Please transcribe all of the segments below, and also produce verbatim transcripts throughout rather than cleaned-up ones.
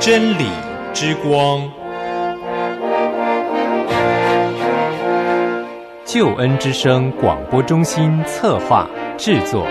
真理之光， 救恩之声广播中心策划制作。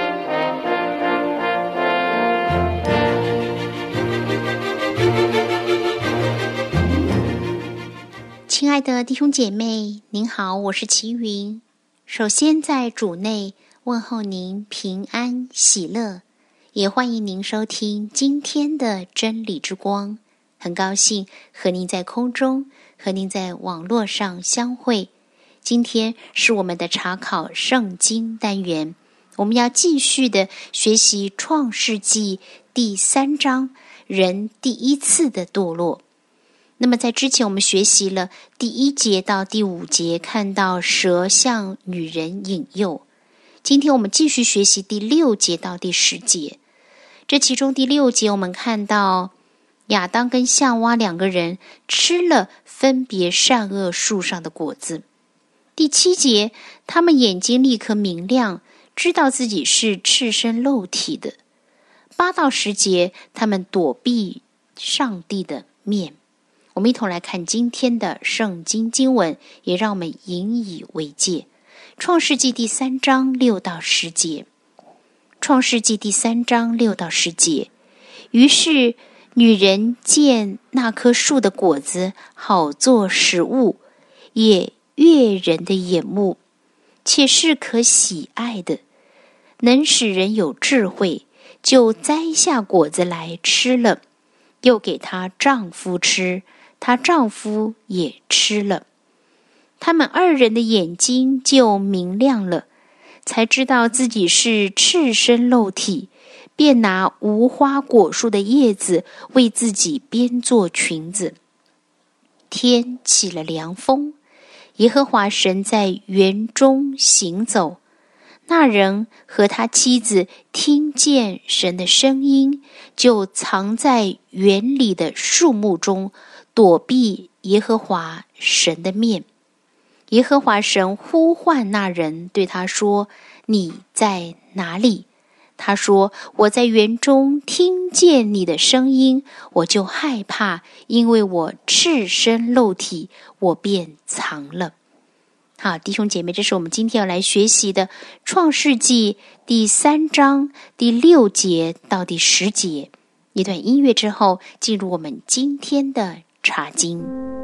亲爱的弟兄姐妹，您好，我是齐云。首先在主内问候您平安喜乐，也欢迎您收听今天的真理之光。很高兴和您在空中，和您在网络上相会。今天是我们的查考圣经单元，我们要继续的学习创世纪第三章，人第一次的堕落。那么在之前我们学习了第一节到第五节，看到蛇向女人引诱。今天我们继续学习第六节到第十节。这其中第六节我们看到亚当跟夏娃两个人吃了分别善恶树上的果子。第七节，他们眼睛立刻明亮，知道自己是赤身露体的。八到十节，他们躲避上帝的面。我们一同来看今天的圣经经文，也让我们引以为戒。创世纪第三章六到十节。创世纪第三章六到十节。于是女人见那棵树的果子好做食物，也悦人的眼目，且是可喜爱的，能使人有智慧，就摘下果子来吃了，又给她丈夫吃，她丈夫也吃了。他们二人的眼睛就明亮了，才知道自己是赤身露体，便拿无花果树的叶子为自己编做裙子。天起了凉风，耶和华神在园中行走，那人和他妻子听见神的声音，就藏在园里的树木中，躲避耶和华神的面。耶和华神呼唤那人，对他说：你在哪里？他说：我在园中听见你的声音，我就害怕，因为我赤身露体，我便藏了。好，弟兄姐妹，这是我们今天要来学习的创世纪第三章第六节到第十节。一段音乐之后，进入我们今天的查经。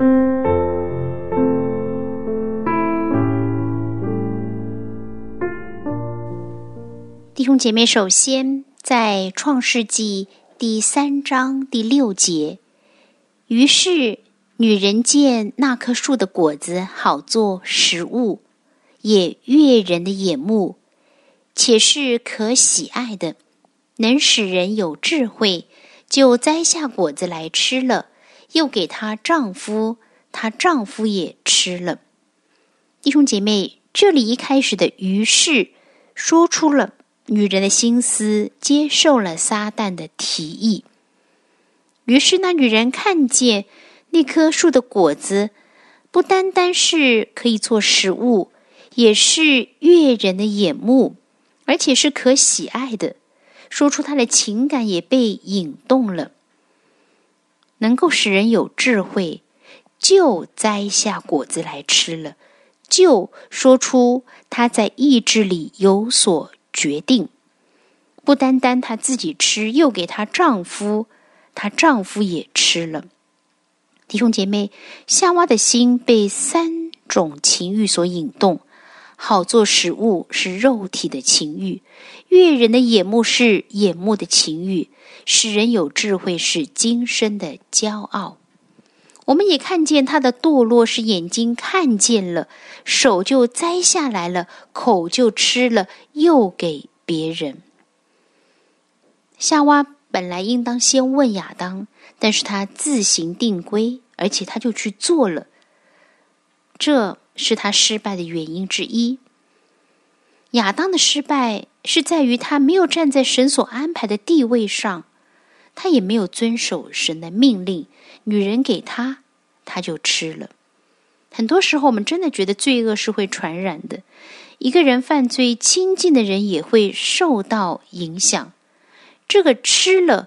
弟兄姐妹，首先在创世纪第三章第六节，于是女人见那棵树的果子好做食物，也悦人的眼目，且是可喜爱的，能使人有智慧，就摘下果子来吃了，又给她丈夫，她丈夫也吃了。弟兄姐妹，这里一开始的于是说出了女人的心思，接受了撒旦的提议。于是那女人看见那棵树的果子，不单单是可以做食物，也是悦人的眼目，而且是可喜爱的。说出她的情感也被引动了，能够使人有智慧，就摘下果子来吃了，就说出她在意志里有所决定，不单单她自己吃，又给她丈夫，她丈夫也吃了。弟兄姐妹，夏娃的心被三种情欲所引动，好做食物是肉体的情欲，悦人的眼目是眼目的情欲，使人有智慧是今生的骄傲。我们也看见他的堕落是眼睛看见了，手就摘下来了，口就吃了，又给别人。夏娃本来应当先问亚当，但是他自行定规，而且他就去做了，这是他失败的原因之一。亚当的失败是在于他没有站在神所安排的地位上，他也没有遵守神的命令，女人给他，他就吃了。很多时候我们真的觉得罪恶是会传染的，一个人犯罪，亲近的人也会受到影响。这个吃了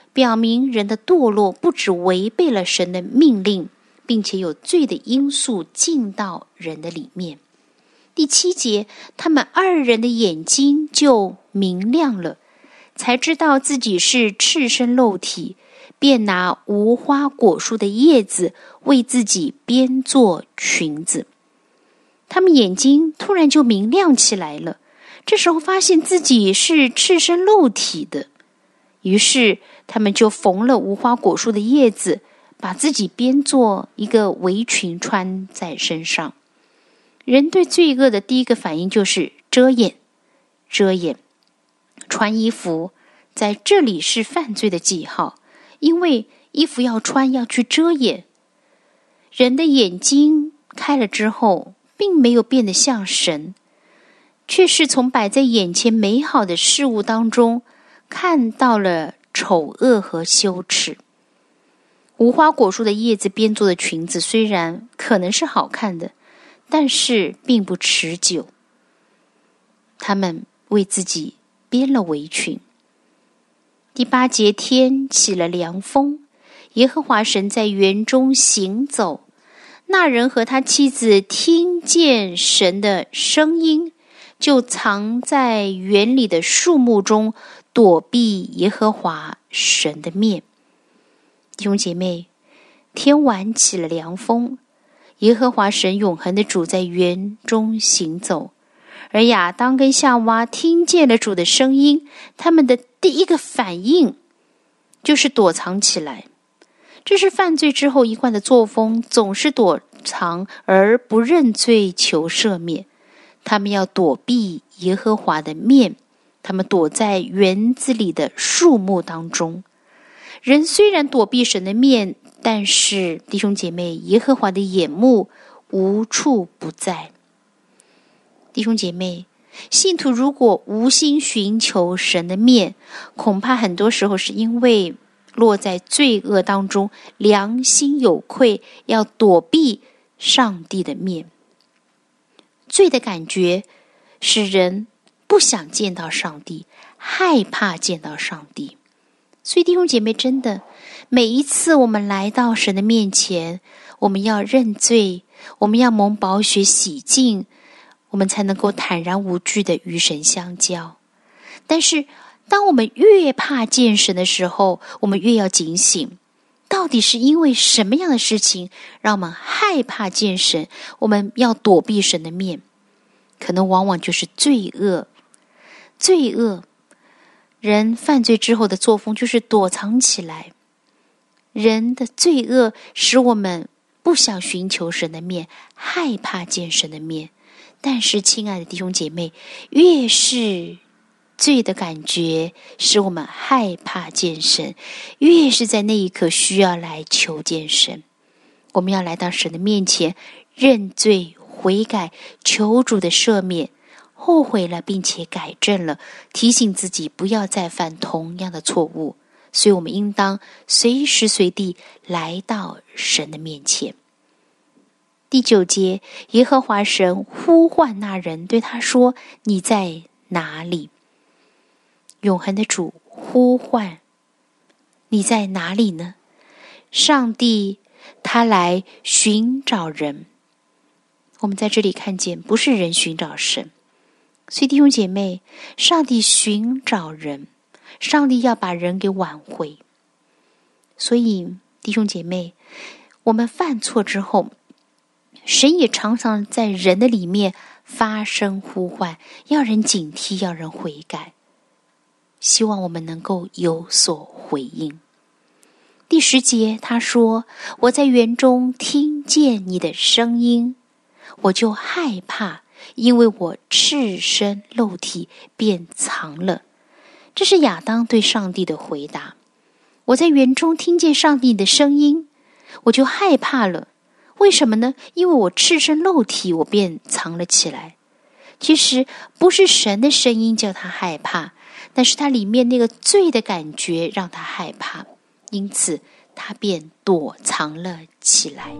表明人的堕落不只违背了神的命令，并且有罪的因素进到人的里面。第七节，他们二人的眼睛就明亮了，才知道自己是赤身露体，便拿无花果树的叶子为自己编做裙子。他们眼睛突然就明亮起来了，这时候发现自己是赤身露体的，于是他们就缝了无花果树的叶子，把自己编做一个围裙穿在身上。人对罪恶的第一个反应就是遮掩，遮掩。穿衣服在这里是犯罪的记号，因为衣服要穿，要去遮掩。人的眼睛开了之后，并没有变得像神，却是从摆在眼前美好的事物当中看到了丑恶和羞耻。无花果树的叶子编做的裙子虽然可能是好看的，但是并不持久。他们为自己编了围裙。第八节，天起了凉风，耶和华神在园中行走，那人和他妻子听见神的声音，就藏在园里的树木中，躲避耶和华神的面。弟兄姐妹，天晚起了凉风，耶和华神永恒的主在园中行走，而亚当跟夏娃听见了主的声音，他们的第一个反应就是躲藏起来。这是犯罪之后一贯的作风，总是躲藏而不认罪求赦免。他们要躲避耶和华的面，他们躲在园子里的树木当中。人虽然躲避神的面，但是弟兄姐妹，耶和华的眼目无处不在。弟兄姐妹，信徒如果无心寻求神的面，恐怕很多时候是因为落在罪恶当中，良心有愧，要躲避上帝的面。罪的感觉使人不想见到上帝，害怕见到上帝。所以弟兄姐妹，真的每一次我们来到神的面前，我们要认罪，我们要蒙宝血洗净，我们才能够坦然无惧的与神相交。但是当我们越怕见神的时候，我们越要警醒，到底是因为什么样的事情让我们害怕见神，我们要躲避神的面。可能往往就是罪恶。罪恶，人犯罪之后的作风就是躲藏起来。人的罪恶使我们不想寻求神的面，害怕见神的面。但是亲爱的弟兄姐妹，越是罪的感觉使我们害怕见神，越是在那一刻需要来求见神。我们要来到神的面前认罪悔改，求主的赦免，后悔了并且改正了，提醒自己不要再犯同样的错误。所以我们应当随时随地来到神的面前。第九节，耶和华神呼唤那人，对他说：你在哪里？永恒的主呼唤，你在哪里呢？上帝他来寻找人。我们在这里看见，不是人寻找神。所以弟兄姐妹，上帝寻找人，上帝要把人给挽回。所以弟兄姐妹，我们犯错之后，神也常常在人的里面发声呼唤，要人警惕，要人悔改。希望我们能够有所回应。第十节他说：我在园中听见你的声音，我就害怕，因为我赤身露体，便藏了。这是亚当对上帝的回答。我在园中听见上帝的声音，我就害怕了。为什么呢？因为我赤身露体，我便藏了起来。其实不是神的声音叫他害怕，但是他里面那个罪的感觉让他害怕，因此他便躲藏了起来。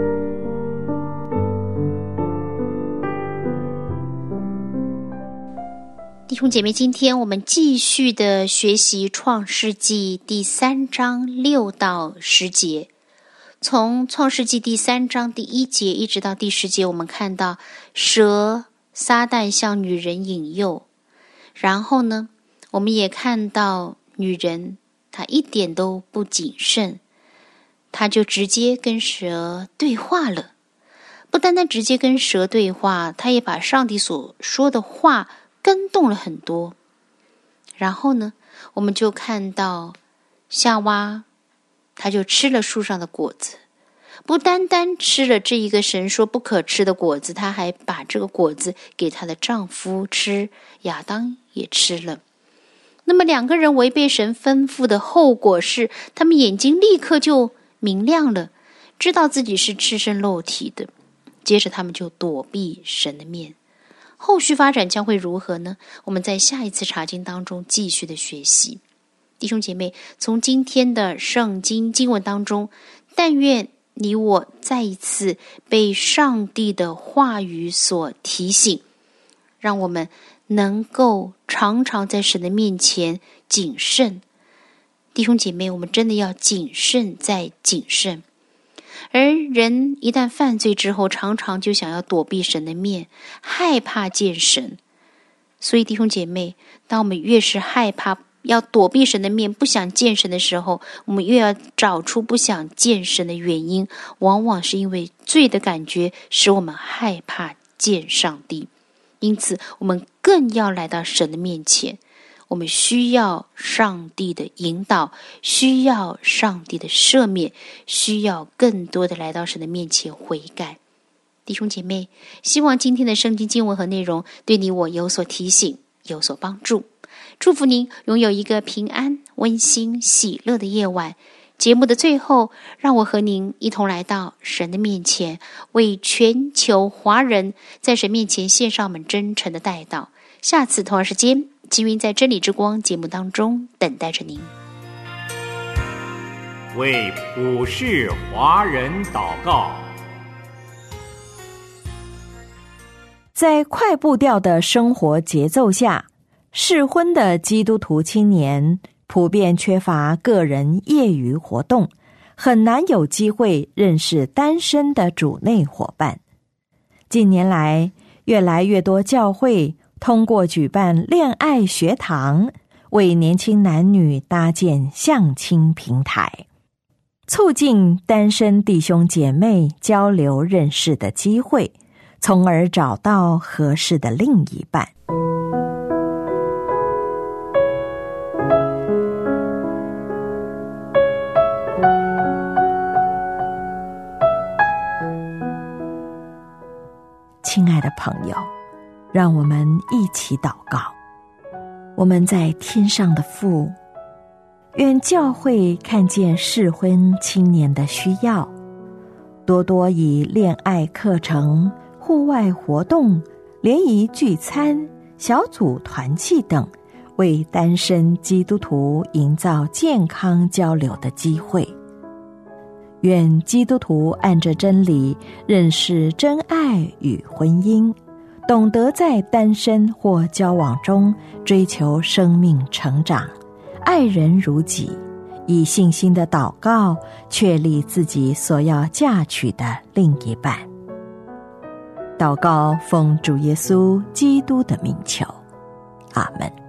弟弟兄姐妹，今天我们继续的学习创世纪第三章六到十节。从创世纪第三章第一节一直到第十节，我们看到蛇撒旦向女人引诱，然后呢，我们也看到女人她一点都不谨慎，她就直接跟蛇对话了。不单单直接跟蛇对话，她也把上帝所说的话跟动了很多。然后呢，我们就看到夏娃她就吃了树上的果子，不单单吃了这一个神说不可吃的果子，她还把这个果子给她的丈夫吃，亚当也吃了。那么两个人违背神吩咐的后果是，他们眼睛立刻就明亮了，知道自己是赤身露体的，接着他们就躲避神的面。后续发展将会如何呢？我们在下一次查经当中继续的学习。弟兄姐妹，从今天的圣经经文当中，但愿你我再一次被上帝的话语所提醒，让我们能够常常在神的面前谨慎。弟兄姐妹，我们真的要谨慎再谨慎。而人一旦犯罪之后，常常就想要躲避神的面，害怕见神。所以弟兄姐妹，当我们越是害怕要躲避神的面，不想见神的时候，我们越要找出不想见神的原因，往往是因为罪的感觉使我们害怕见上帝。因此我们更要来到神的面前，我们需要上帝的引导，需要上帝的赦免，需要更多的来到神的面前悔改。弟兄姐妹，希望今天的圣经经文和内容对你我有所提醒，有所帮助。祝福您拥有一个平安、温馨、喜乐的夜晚。节目的最后，让我和您一同来到神的面前，为全球华人在神面前献上我们真诚的代祷。下次同样时间，吉云在真理之光节目当中等待着您。 为普世华人祷告。 在快步调的生活节奏下，适婚的基督徒青年普遍缺乏个人业余活动，很难有机会认识单身的主内伙伴。近年来，越来越多教会通过举办恋爱学堂，为年轻男女搭建相亲平台，促进单身弟兄姐妹交流认识的机会，从而找到合适的另一半。亲爱的朋友，让我们一起祷告。我们在天上的父，愿教会看见适婚青年的需要，多多以恋爱课程、户外活动、联谊聚餐、小组团契等，为单身基督徒营造健康交流的机会。愿基督徒按着真理认识真爱与婚姻，懂得在单身或交往中追求生命成长，爱人如己，以信心的祷告确立自己所要嫁娶的另一半。祷告奉主耶稣基督的名求，阿们。